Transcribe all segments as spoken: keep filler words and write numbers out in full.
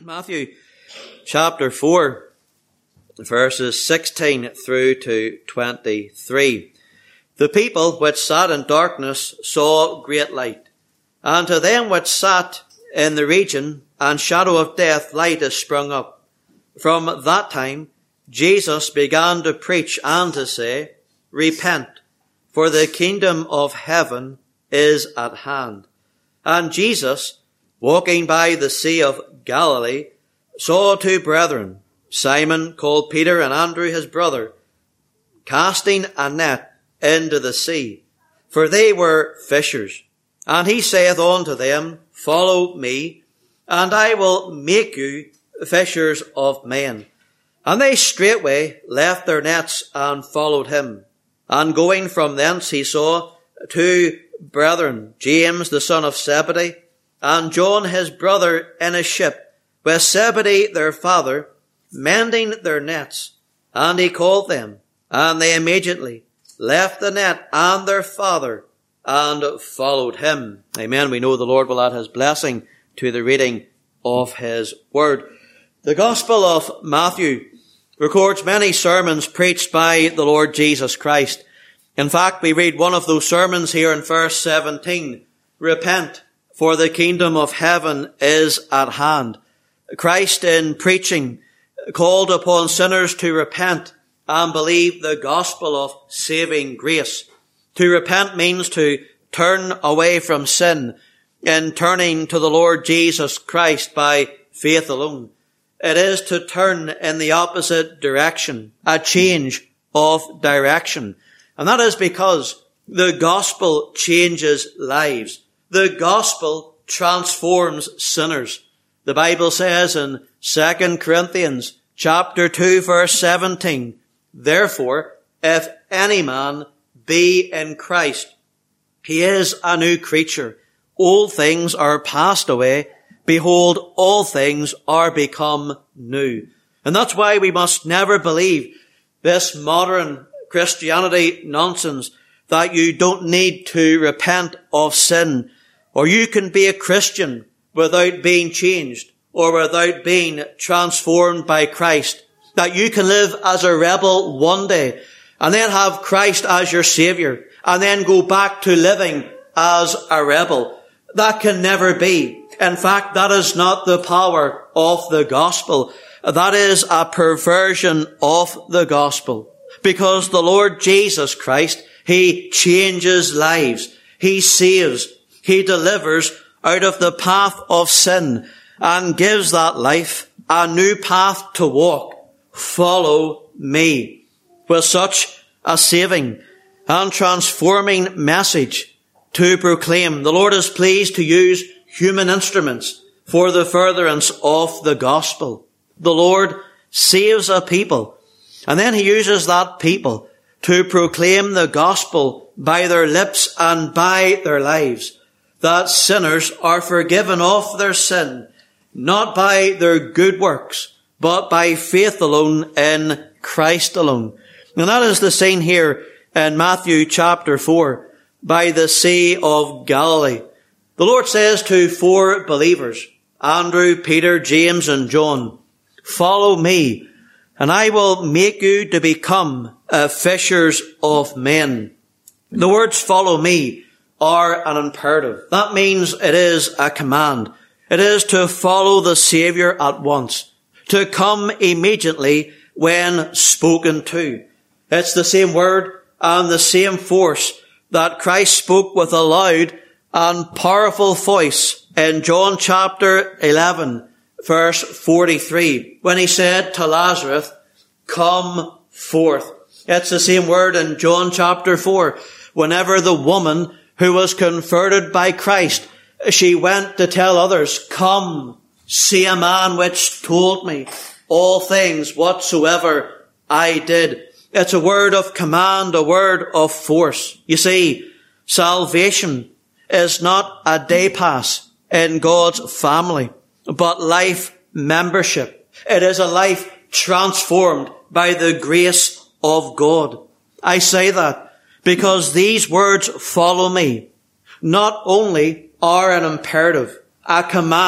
Matthew chapter four, verses sixteen through to twenty-three. The people which sat in darkness saw great light, and to them which sat in the region and shadow of death light is sprung up. From that time Jesus began to preach and to say, Repent, for the kingdom of heaven is at hand. And Jesus, walking by the Sea of Galilee, saw two brethren, Simon called Peter and Andrew his brother, casting a net into the sea, for they were fishers. And he saith unto them, Follow me, and I will make you fishers of men. And they straightway left their nets and followed him. And going from thence he saw two brethren, James the son of Zebedee, and John his brother, in a ship, with Zebedee their father, mending their nets. And he called them, and they immediately left the net and their father, and followed him. Amen. We know the Lord will add his blessing to the reading of his word. The Gospel of Matthew records many sermons preached by the Lord Jesus Christ. In fact, we read one of those sermons here in verse seventeen. Repent, for the kingdom of heaven is at hand. Christ, in preaching, called upon sinners to repent and believe the gospel of saving grace. To repent means to turn away from sin in turning to the Lord Jesus Christ by faith alone. It is to turn in the opposite direction, a change of direction. And that is because the gospel changes lives. The gospel transforms sinners. The Bible says in Second Corinthians chapter two, verse seventeen, Therefore, if any man be in Christ, he is a new creature. All things are passed away. Behold, all things are become new. And that's why we must never believe this modern Christianity nonsense that you don't need to repent of sin, or you can be a Christian without being changed or without being transformed by Christ, that you can live as a rebel one day and then have Christ as your Savior and then go back to living as a rebel. That can never be. In fact, that is not the power of the gospel. That is a perversion of the gospel. Because the Lord Jesus Christ, he changes lives. He saves. He delivers out of the path of sin and gives that life a new path to walk. Follow me. With such a saving and transforming message to proclaim, the Lord is pleased to use human instruments for the furtherance of the gospel. The Lord saves a people, and then he uses that people to proclaim the gospel by their lips and by their lives, that sinners are forgiven of their sin, not by their good works, but by faith alone in Christ alone. And that is the scene here in Matthew chapter four, by the Sea of Galilee. The Lord says to four believers, Andrew, Peter, James, and John, Follow me, and I will make you to become uh, fishers of men. The words follow me are an imperative. That means it is a command. It is to follow the Savior at once, to come immediately when spoken to. It's the same word and the same force that Christ spoke with a loud and powerful voice in John chapter eleven, verse forty-three, when he said to Lazarus, Come forth. It's the same word in John chapter four, whenever the woman who was converted by Christ, she went to tell others, Come, see a man which told me all things whatsoever I did. It's a word of command, a word of force. You see, salvation is not a day pass in God's family, but life membership. It is a life transformed by the grace of God. I say that because these words, follow me, not only are an imperative, a command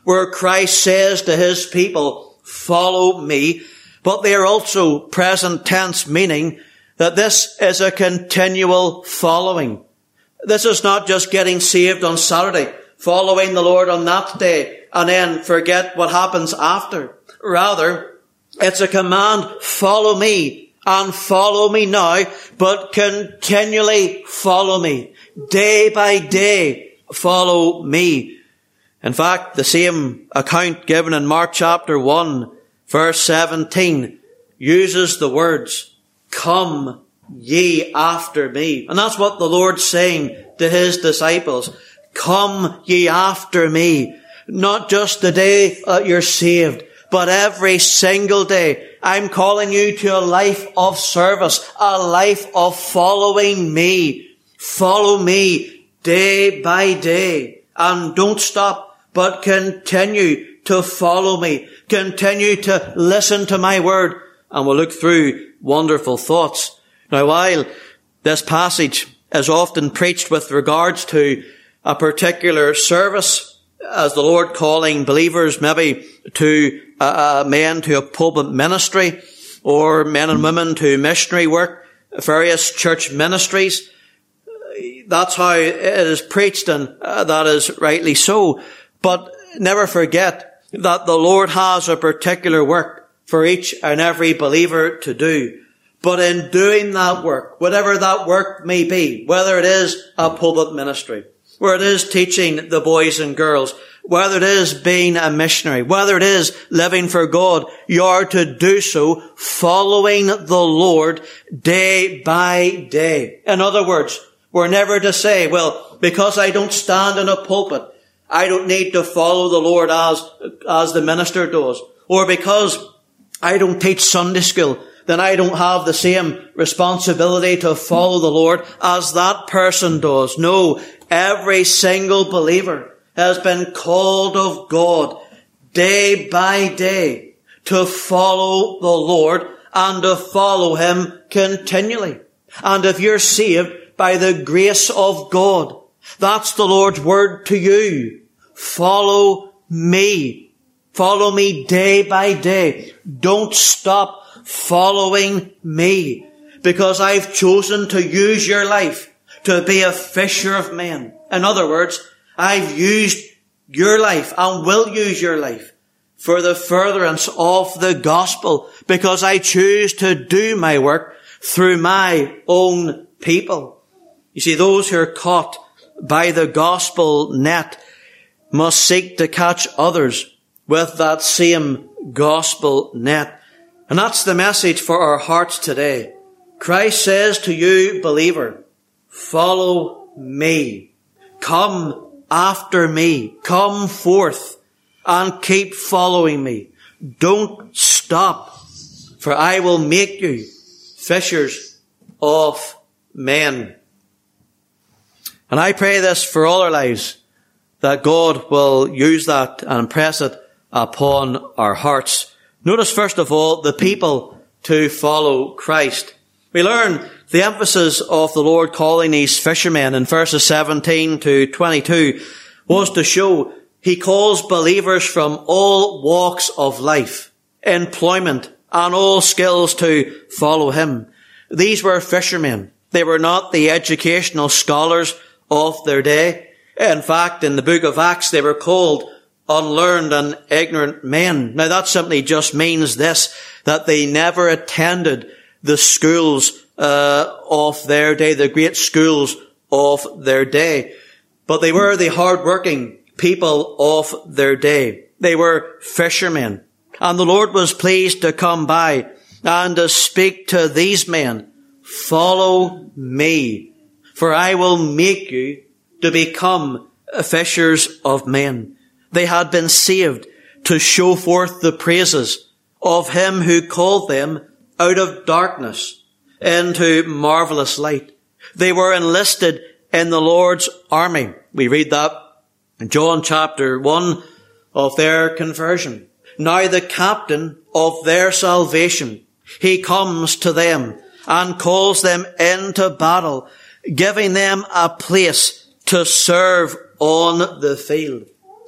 where Christ says to his people, follow me, but they are also present tense, meaning that this is a continual following. This is not just getting saved on Saturday, following the Lord on that day, and then forget what happens after. Rather, it's a command, follow me, and follow me now, but continually follow me. Day by day, follow me. In fact, the same account given in Mark chapter one, verse seventeen, uses the words, come ye after me. And that's what the Lord's saying to his disciples. Come ye after me. Not just the day that you're saved, but every single day. I'm calling you to a life of service, a life of following me. Follow me day by day. And don't stop, but continue to follow me. Continue to listen to my word. And we'll look through wonderful thoughts. Now, while this passage is often preached with regards to a particular service, as the Lord calling believers maybe to uh, men to a pulpit ministry, or men and women to missionary work, various church ministries, that's how it is preached, and uh, that is rightly so. But never forget that the Lord has a particular work for each and every believer to do. But in doing that work, whatever that work may be, whether it is a pulpit ministry, whether it is teaching the boys and girls, whether it is being a missionary, whether it is living for God, you are to do so following the Lord day by day. In other words, we're never to say, well, because I don't stand in a pulpit, I don't need to follow the Lord as, as the minister does. Or because I don't teach Sunday school, then I don't have the same responsibility to follow the Lord as that person does. No, every single believer has been called of God day by day to follow the Lord and to follow him continually. And if you're saved by the grace of God, that's the Lord's word to you. Follow me. Follow me day by day. Don't stop following me, because I've chosen to use your life to be a fisher of men. In other words, I've used your life and will use your life for the furtherance of the gospel, because I choose to do my work through my own people. You see, those who are caught by the gospel net must seek to catch others with that same gospel net. And that's the message for our hearts today. Christ says to you, believer, follow me. Come after me. Come forth and keep following me. Don't stop, for I will make you fishers of men. And I pray this for all our lives, that God will use that and impress it upon our hearts. Notice, first of all, the people to follow Christ. We learn the emphasis of the Lord calling these fishermen in verses seventeen to twenty-two was to show he calls believers from all walks of life, employment, and all skills to follow him. These were fishermen. They were not the educational scholars of their day. In fact, in the book of Acts, they were called unlearned and ignorant men. Now that simply just means this, that they never attended the schools uh, of their day, the great schools of their day. But they were the hard-working people of their day. They were fishermen. And the Lord was pleased to come by and to speak to these men, follow me, for I will make you to become fishers of men. They had been saved to show forth the praises of him who called them out of darkness into marvelous light. They were enlisted in the Lord's army. We read that in John chapter one of their conversion. Now the captain of their salvation, he comes to them and calls them into battle, giving them a place to serve on the field.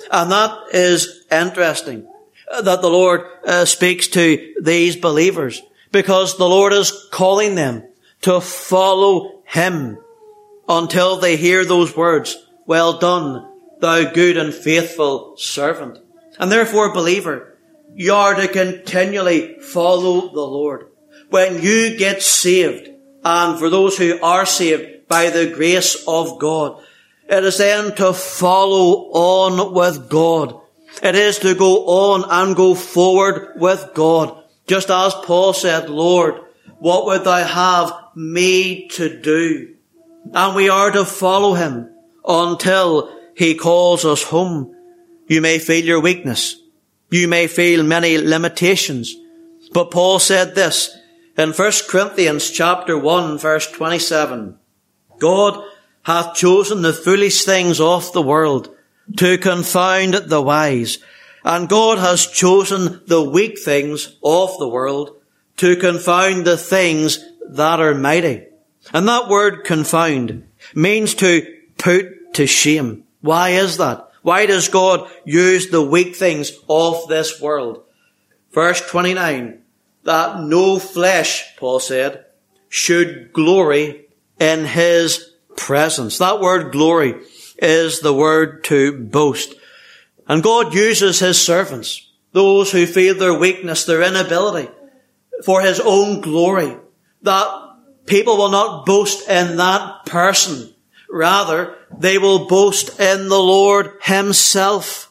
And that is interesting, that the Lord uh, speaks to these believers, because the Lord is calling them to follow Him until they hear those words, "Well done, thou good and faithful servant." And therefore, believer, you are to continually follow the Lord. When you get saved, and for those who are saved by the grace of God, it is then to follow on with God. It is to go on and go forward with God. Just as Paul said, "Lord, what would thou have me to do?" And we are to follow Him until He calls us home. You may feel your weakness. You may feel many limitations. But Paul said this in First Corinthians chapter one, verse twenty-seven. "God hath chosen the foolish things of the world to confound the wise. And God has chosen the weak things of the world to confound the things that are mighty." And that word confound means to put to shame. Why is that? Why does God use the weak things of this world? Verse twenty-nine, "That no flesh," Paul said, "should glory in His presence." That word glory is the word to boast. And God uses His servants, those who feel their weakness, their inability, for His own glory. That people will not boast in that person. Rather, they will boast in the Lord Himself.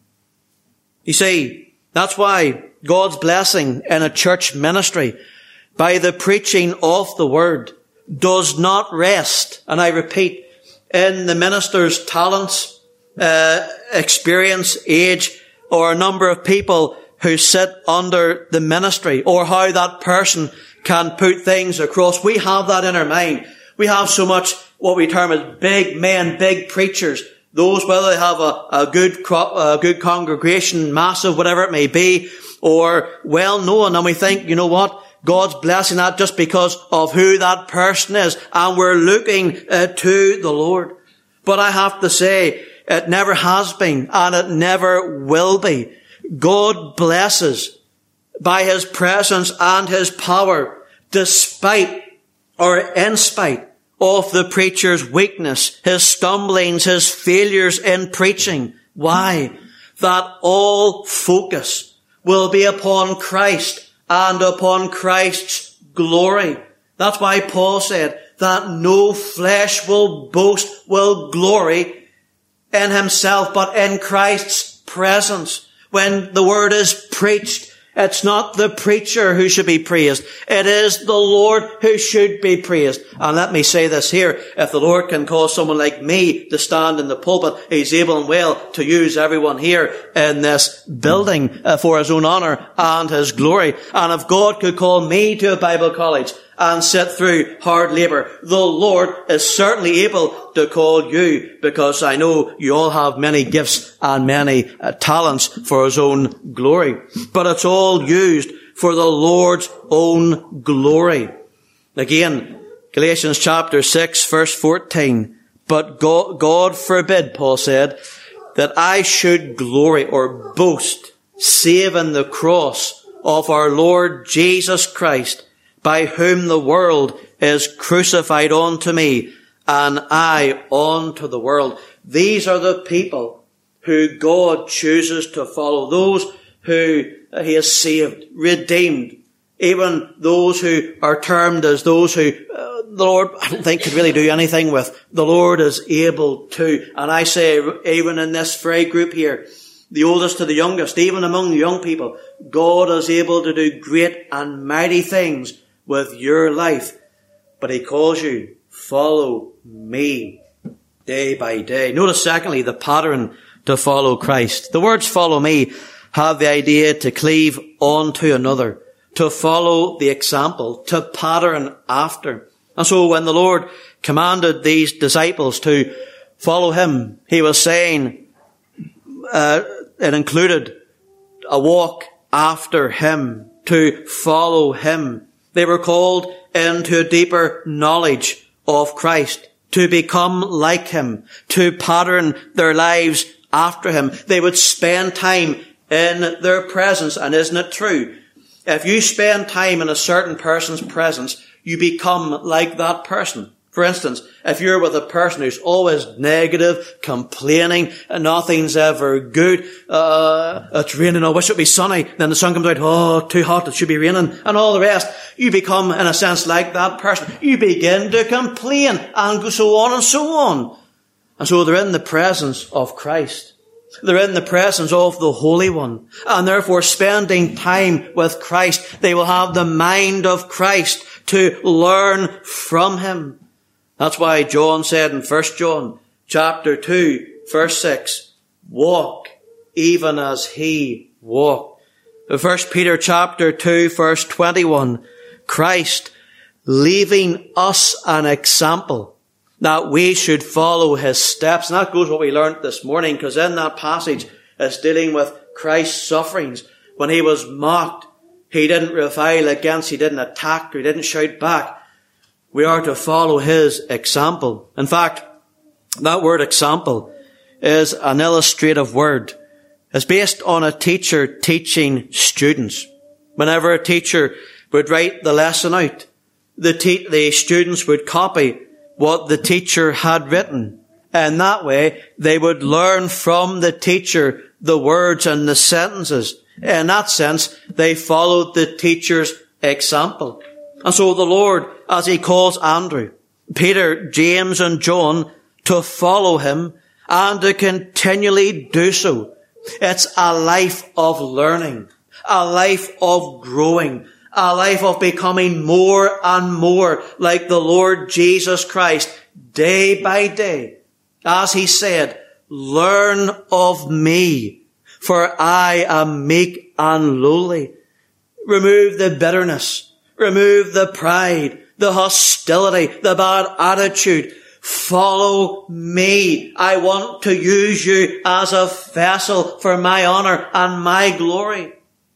You see, that's why God's blessing in a church ministry by the preaching of the Word does not rest, and I repeat, in the minister's talents, uh, experience, age, or a number of people who sit under the ministry, or how that person can put things across. We have that in our mind. We have so much what we term as big men, big preachers. Those, whether they have a, a good crop, a good congregation, massive, whatever it may be, or well known, and we think, you know what? God's blessing that just because of who that person is, and we're looking uh, to the Lord. But I have to say, it never has been, and it never will be. God blesses by His presence and His power, despite or in spite of the preacher's weakness, his stumblings, his failures in preaching. Why? That all focus will be upon Christ and upon Christ's glory. That's why Paul said that no flesh will boast, will glory in himself, but in Christ's presence. When the word is preached, it's not the preacher who should be praised. It is the Lord who should be praised. And let me say this here. If the Lord can cause someone like me to stand in the pulpit, He's able and well to use everyone here in this building for His own honour and His glory. And if God could call me to a Bible college and sit through hard labour, the Lord is certainly able to call you, because I know you all have many gifts and many uh, talents for His own glory. But it's all used for the Lord's own glory. Again, Galatians chapter six, verse fourteen. But God, God forbid, Paul said, that I should glory or boast, save in the cross of our Lord Jesus Christ, by whom the world is crucified unto me, and I unto the world. These are the people who God chooses to follow, those who He has saved, redeemed, even those who are termed as those who uh, the Lord, I don't think, could really do anything with. The Lord is able to. And I say, even in this very group here, the oldest to the youngest, even among the young people, God is able to do great and mighty things with your life. But He calls you, follow me day by day. Notice secondly, the pattern to follow Christ. The words follow me have the idea to cleave on to another, to follow the example, to pattern after. And so when the Lord commanded these disciples to follow Him, He was saying, uh, it included a walk after Him, to follow Him. They were called into a deeper knowledge of Christ, to become like Him, to pattern their lives after him. They would spend time in their presence. And isn't it true? If you spend time in a certain person's presence, you become like that person. For instance, if you're with a person who's always negative, complaining, and nothing's ever good, uh, it's raining, I wish it would be sunny, then the sun comes out, oh, too hot, it should be raining, and all the rest, you become, in a sense, like that person. You begin to complain, and so on and so on. And so they're in the presence of Christ. They're in the presence of the Holy One. And therefore, spending time with Christ, they will have the mind of Christ to learn from him. That's why John said in First John chapter two, verse six, walk even as he walked. First Peter chapter two, verse twenty-one, Christ leaving us an example that we should follow his steps. And that goes what we learned this morning, because in that passage it's dealing with Christ's sufferings. When he was mocked, he didn't revile against, he didn't attack, or he didn't shout back. We are to follow his example. In fact, that word example is an illustrative word. It's based on a teacher teaching students. Whenever a teacher would write the lesson out, the, te- the students would copy what the teacher had written. And that way, they would learn from the teacher the words and the sentences. In that sense, they followed the teacher's example. And so the Lord, as he calls Andrew, Peter, James and John to follow him and to continually do so. It's a life of learning, a life of growing, a life of becoming more and more like the Lord Jesus Christ day by day. As he said, learn of me, for I am meek and lowly. Remove the bitterness. Remove the pride, the hostility, the bad attitude. Follow me. I want to use you as a vessel for my honor and my glory.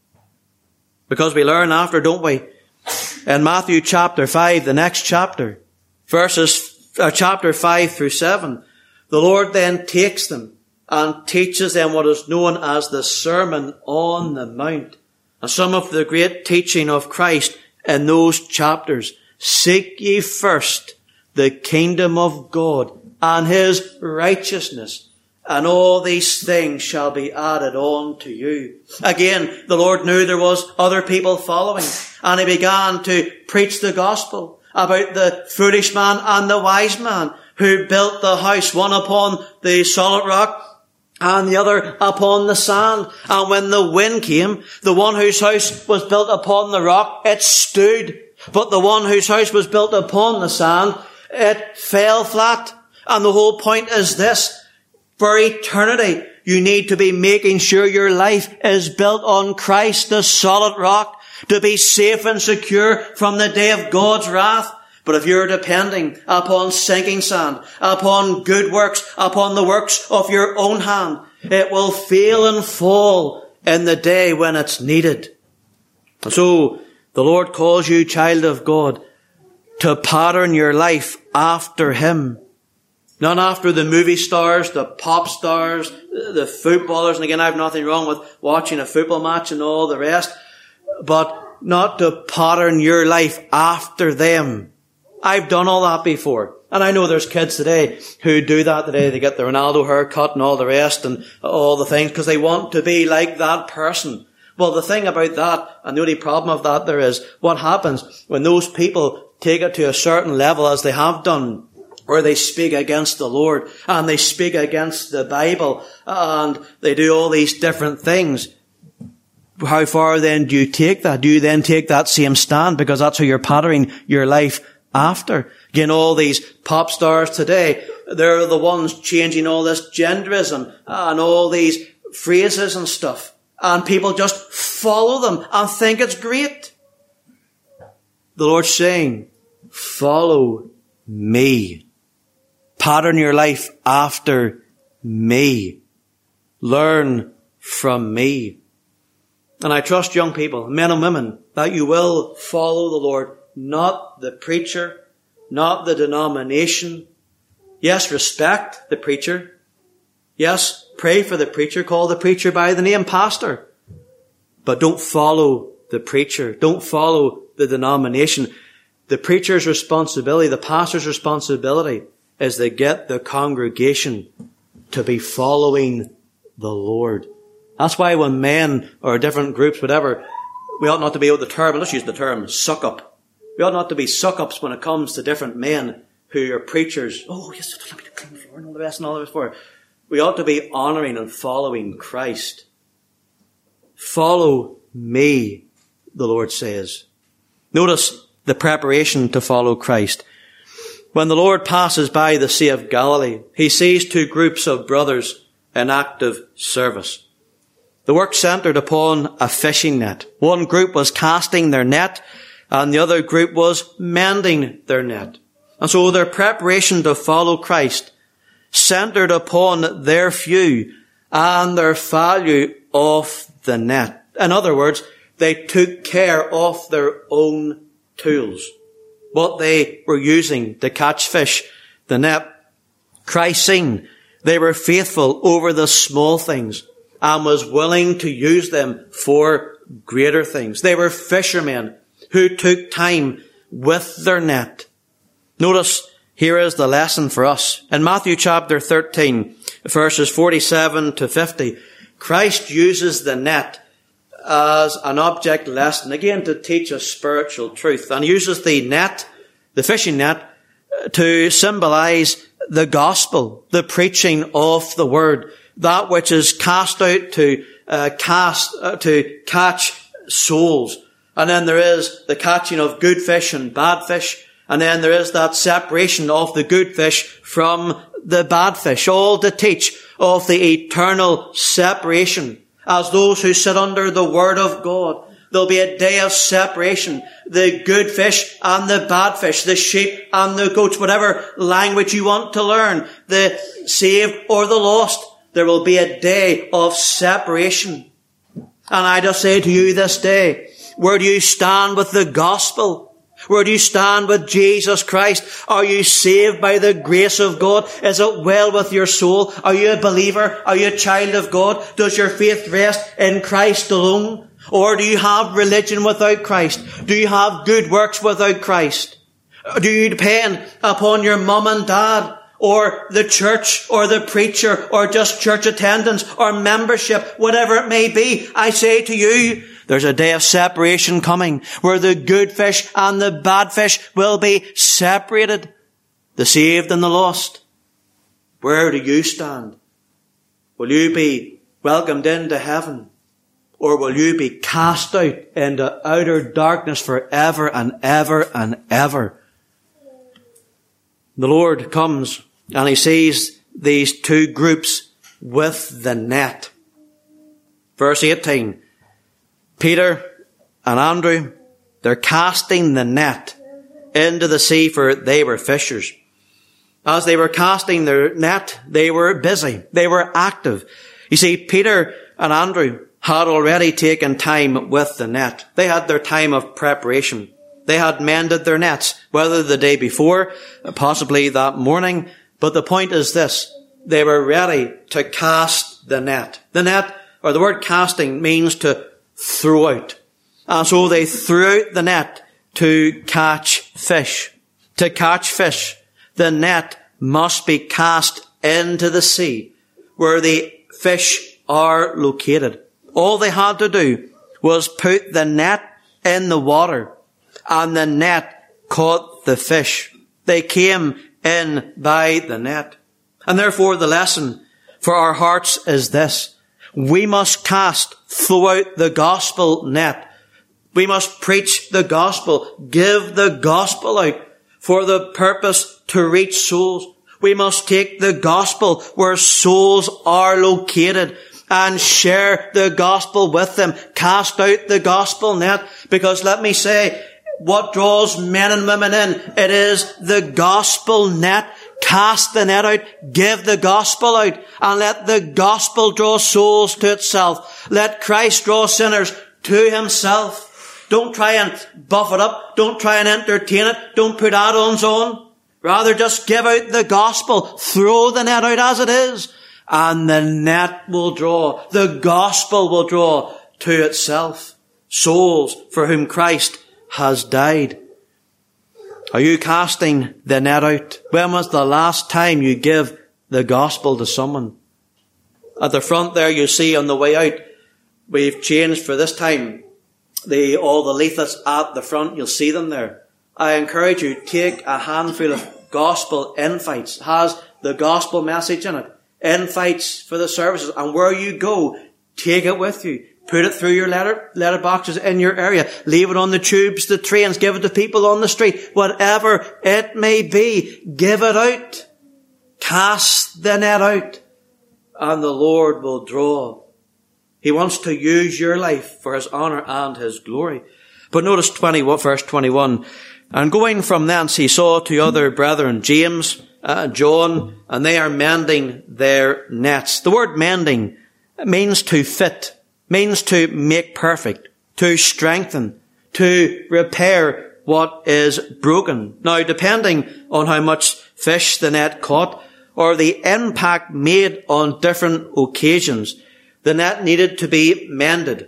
Because we learn after, don't we? In Matthew chapter five, the next chapter, verses, uh, chapter five through seven, the Lord then takes them and teaches them what is known as the Sermon on the Mount. And some of the great teaching of Christ in those chapters. Seek ye first the kingdom of God and his righteousness, and all these things shall be added on to you. Again, the Lord knew there was other people following, and he began to preach the gospel about the foolish man and the wise man who built the house, one upon the solid rock and the other upon the sand. And when the wind came, the one whose house was built upon the rock, it stood. But the one whose house was built upon the sand, it fell flat. And the whole point is this: for eternity, you need to be making sure your life is built on Christ, the solid rock, to be safe and secure from the day of God's wrath. But if you're depending upon sinking sand, upon good works, upon the works of your own hand, it will fail and fall in the day when it's needed. And so, the Lord calls you, child of God, to pattern your life after him. Not after the movie stars, the pop stars, the footballers. And again, I have nothing wrong with watching a football match and all the rest. But not to pattern your life after them. I've done all that before. And I know there's kids today who do that today. They get the Ronaldo haircut and all the rest and all the things because they want to be like that person. Well, the thing about that, and the only problem of that there is, what happens when those people take it to a certain level, as they have done, where they speak against the Lord and they speak against the Bible and they do all these different things. How far then do you take that? Do you then take that same stand because that's how you're patterning your life after? Again, all these pop stars today, they're the ones changing all this genderism and all these phrases and stuff. And people just follow them and think it's great. The Lord's saying, follow me. Pattern your life after me. Learn from me. And I trust young people, men and women, that you will follow the Lord. Not the preacher, not the denomination. Yes, respect the preacher. Yes, pray for the preacher, call the preacher by the name pastor. But don't follow the preacher. Don't follow the denomination. The preacher's responsibility, the pastor's responsibility is to get the congregation to be following the Lord. That's why when men or different groups, whatever, we ought not to be able to term, let's use the term, suck up. We ought not to be suck-ups when it comes to different men who are preachers. Oh, yes, let me clean the floor and all the rest and all the rest for it. We ought to be honouring and following Christ. Follow me, the Lord says. Notice the preparation to follow Christ. When the Lord passes by the Sea of Galilee, he sees two groups of brothers in active service. The work centred upon a fishing net. One group was casting their net, and the other group was mending their net. And so their preparation to follow Christ centred upon their view and their value of the net. In other words, they took care of their own tools, what they were using to catch fish, the net. Christ seen they were faithful over the small things and was willing to use them for greater things. They were fishermen who took time with their net. Notice, here is the lesson for us. In Matthew chapter thirteen, verses forty-seven to fifty, Christ uses the net as an object lesson, again to teach us spiritual truth, and uses the net, the fishing net, to symbolize the gospel, the preaching of the word, that which is cast out to uh, cast uh, to catch souls. And then there is the catching of good fish and bad fish. And then there is that separation of the good fish from the bad fish. All to teach of the eternal separation. As those who sit under the Word of God, there'll be a day of separation. The good fish and the bad fish. The sheep and the goats. Whatever language you want to learn. The saved or the lost. There will be a day of separation. And I just say to you this day, where do you stand with the gospel? Where do you stand with Jesus Christ? Are you saved by the grace of God? Is it well with your soul? Are you a believer? Are you a child of God? Does your faith rest in Christ alone? Or do you have religion without Christ? Do you have good works without Christ? Do you depend upon your mum and dad? Or the church, or the preacher, or just church attendance, or membership, whatever it may be? I say to you, there's a day of separation coming where the good fish and the bad fish will be separated. The saved and the lost. Where do you stand? Will you be welcomed into heaven? Or will you be cast out into outer darkness forever and ever and ever? The Lord comes and he sees these two groups with the net. Verse eighteen. Peter and Andrew, they're casting the net into the sea, for they were fishers. As they were casting their net, they were busy. They were active. You see, Peter and Andrew had already taken time with the net. They had their time of preparation. They had mended their nets, whether the day before, possibly that morning. But the point is this, they were ready to cast the net. The net, or the word casting, means to throw out. And so they threw out the net to catch fish. To catch fish, the net must be cast into the sea, where the fish are located. All they had to do was put the net in the water, and the net caught the fish. They came in by the net. And therefore the lesson for our hearts is this. We must cast, throw out the gospel net. We must preach the gospel, give the gospel out for the purpose to reach souls. We must take the gospel where souls are located and share the gospel with them. Cast out the gospel net, because let me say, what draws men and women in? It is the gospel net. Cast the net out, give the gospel out, and let the gospel draw souls to itself. Let Christ draw sinners to himself. Don't try and buff it up. Don't try and entertain it. Don't put add-ons on. Rather, just give out the gospel. Throw the net out as it is, and the net will draw, the gospel will draw to itself souls for whom Christ has died. Are you casting the net out? When was the last time you give the gospel to someone? At the front there you see on the way out, we've changed for this time the all the leaflets at the front. You'll see them there. I encourage you, take a handful of gospel invites. It has the gospel message in it. Invites for the services. And where you go, take it with you. Put it through your letter, letter boxes in your area. Leave it on the tubes, the trains. Give it to people on the street. Whatever it may be, give it out. Cast the net out. And the Lord will draw. He wants to use your life for His honour and His glory. But notice twenty, verse twenty-one. And going from thence, he saw two other brethren, James, uh, John, and they are mending their nets. The word mending means to fit, means to make perfect, to strengthen, to repair what is broken. Now, depending on how much fish the net caught or the impact made on different occasions, the net needed to be mended,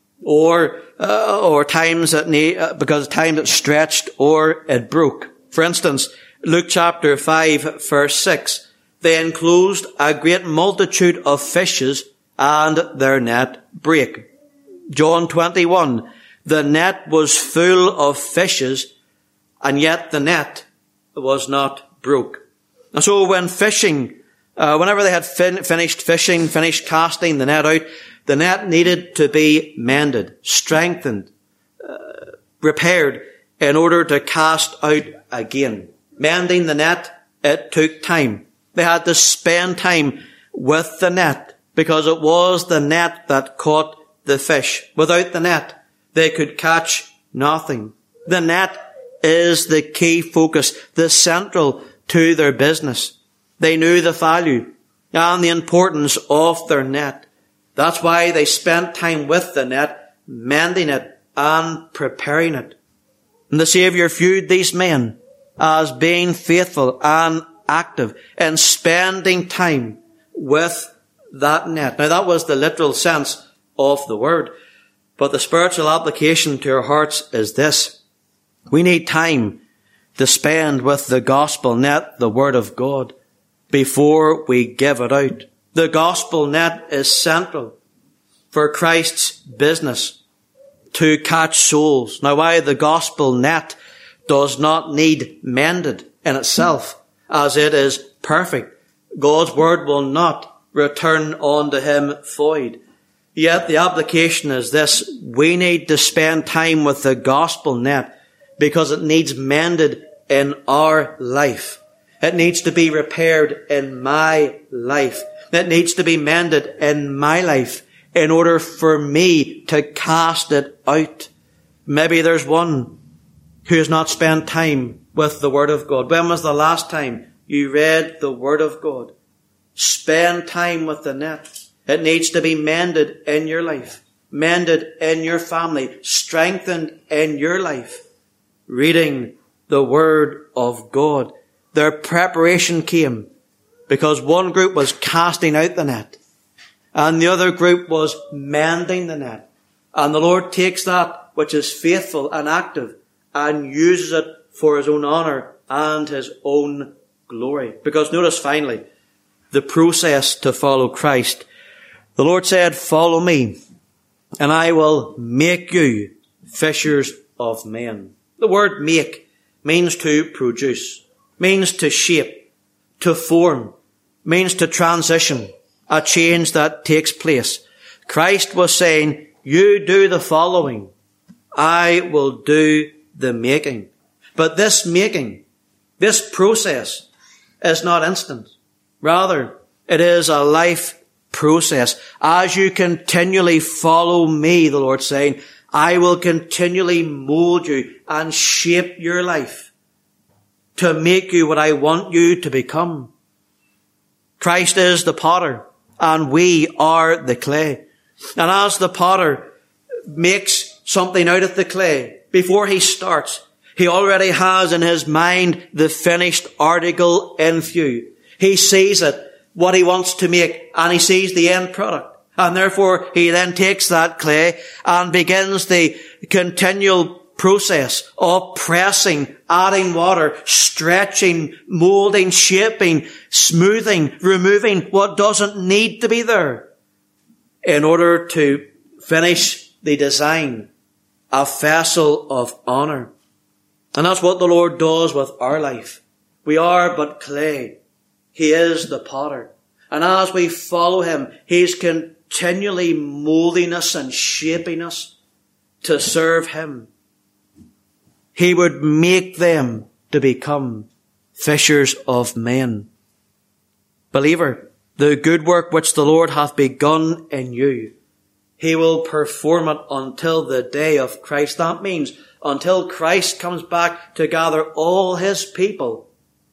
or uh, or times that need, uh, because times it stretched or it broke. For instance, Luke chapter five, verse six, they enclosed a great multitude of fishes, and their net brake. John twenty-one, the net was full of fishes, and yet the net was not broke. And so when fishing, uh, whenever they had fin- finished fishing, finished casting the net out, the net needed to be mended, strengthened, uh, repaired in order to cast out again. Mending the net, it took time. They had to spend time with the net because it was the net that caught the fish. Without the net, they could catch nothing. The net is the key focus, the central to their business. They knew the value and the importance of their net. That's why they spent time with the net, mending it and preparing it. And the Saviour viewed these men as being faithful and active in spending time with that net. Now that was the literal sense of the word. But the spiritual application to our hearts is this. We need time to spend with the gospel net, the word of God, before we give it out. The gospel net is central for Christ's business to catch souls. Now, why the gospel net does not need mended in itself, as it is perfect. God's word will not return unto Him void. Yet the application is this. We need to spend time with the gospel net because it needs mended in our life. It needs to be repaired in my life. It needs to be mended in my life in order for me to cast it out. Maybe there's one who has not spent time with the Word of God. When was the last time you read the Word of God? Spend time with the net. It needs to be mended in your life, mended in your family, strengthened in your life. Reading the Word of God. Their preparation came because one group was casting out the net and the other group was mending the net. And the Lord takes that which is faithful and active and uses it for His own honour and His own glory. Because notice finally, the process to follow Christ. The Lord said, follow me and I will make you fishers of men. The word make means to produce, means to shape, to form, means to transition, a change that takes place. Christ was saying, you do the following, I will do the making. But this making, this process is not instant. Rather, it is a life process. As you continually follow me, the Lord's saying, I will continually mold you and shape your life to make you what I want you to become. Christ is the potter and we are the clay. And as the potter makes something out of the clay, before he starts, he already has in his mind the finished article in view. He sees it what he wants to make, and he sees the end product. And therefore, he then takes that clay and begins the continual process of pressing, adding water, stretching, molding, shaping, smoothing, removing what doesn't need to be there in order to finish the design, a vessel of honor. And that's what the Lord does with our life. We are but clay. He is the potter. And as we follow him, he's continually molding us and shaping us to serve him. He would make them to become fishers of men. Believer, the good work which the Lord hath begun in you, he will perform it until the day of Christ. That means until Christ comes back to gather all his people,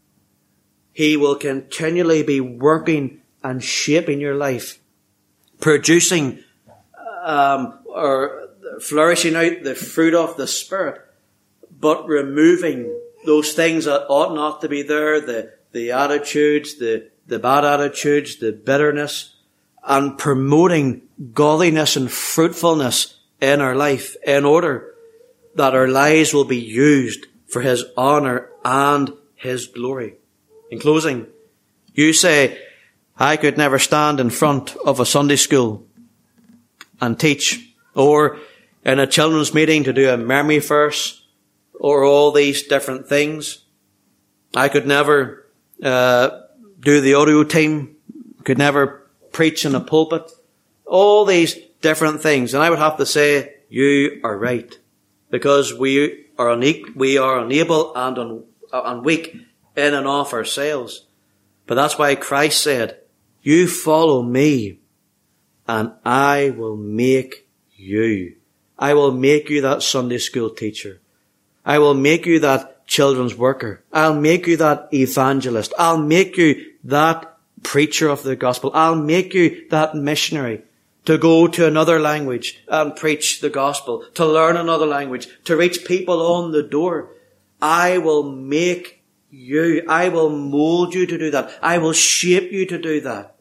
he will continually be working and shaping your life, producing um, or flourishing out the fruit of the Spirit, but removing those things that ought not to be there, the, the attitudes, the, the bad attitudes, the bitterness, and promoting godliness and fruitfulness in our life in order that our lives will be used for his honor and his glory. In closing, you say, I could never stand in front of a Sunday school and teach, or in a children's meeting to do a memory verse, or all these different things. I could never uh, do the audio team, could never preach in a pulpit. All these different things. And I would have to say, you are right. Because we are unique, we are unable and, un, and weak in and of ourselves. But that's why Christ said, you follow me and I will make you. I will make you that Sunday school teacher. I will make you that children's worker. I'll make you that evangelist. I'll make you that preacher of the gospel. I'll make you that missionary to go to another language and preach the gospel, to learn another language, to reach people on the door. I will make you. I will mold you to do that. I will shape you to do that.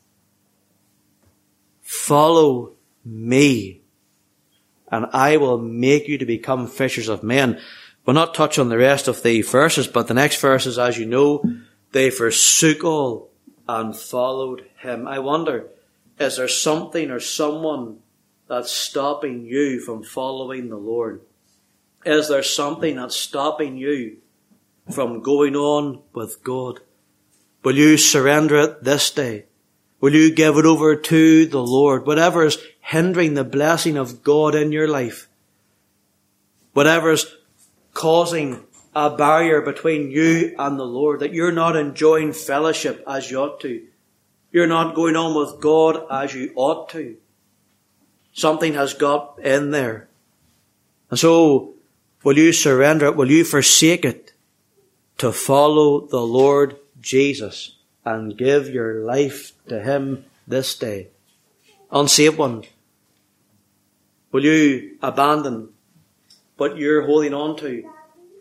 Follow me, and I will make you to become fishers of men. We'll not touch on the rest of the verses, but the next verses, as you know, they forsook all and followed him. I wonder, is there something or someone that's stopping you from following the Lord? Is there something that's stopping you from going on with God? Will you surrender it this day? Will you give it over to the Lord? Whatever is hindering the blessing of God in your life, whatever is causing a barrier between you and the Lord, that you're not enjoying fellowship as you ought to, you're not going on with God as you ought to, something has got in there. And so, will you surrender it? Will you forsake it to follow the Lord Jesus and give your life to him this day? Unsaved one, will you abandon what you're holding on to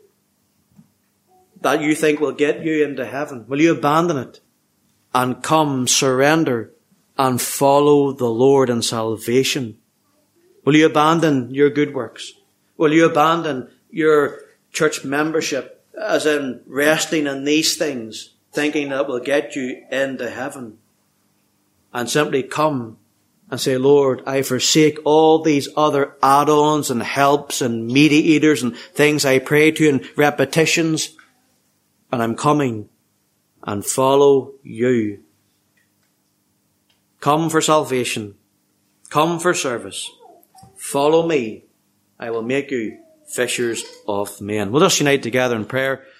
that you think will get you into heaven? Will you abandon it and come, surrender, and follow the Lord in salvation? Will you abandon your good works? Will you abandon your church membership, as in resting in these things, thinking that will get you into heaven, and simply come and say, Lord, I forsake all these other add-ons and helps and mediators and things I pray to and repetitions, and I'm coming and follow you. Come for salvation. Come for service. Follow me. I will make you fishers of men. We'll just unite together in prayer.